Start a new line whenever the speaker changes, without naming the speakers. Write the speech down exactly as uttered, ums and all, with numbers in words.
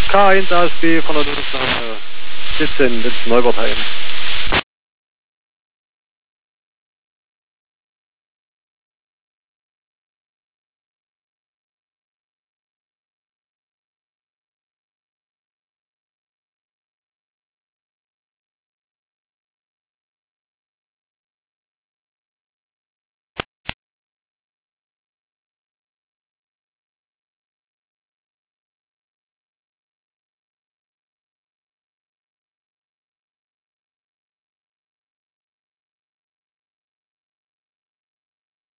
K eins A S B von der Lufthansa siebzehn ins Neubertheim.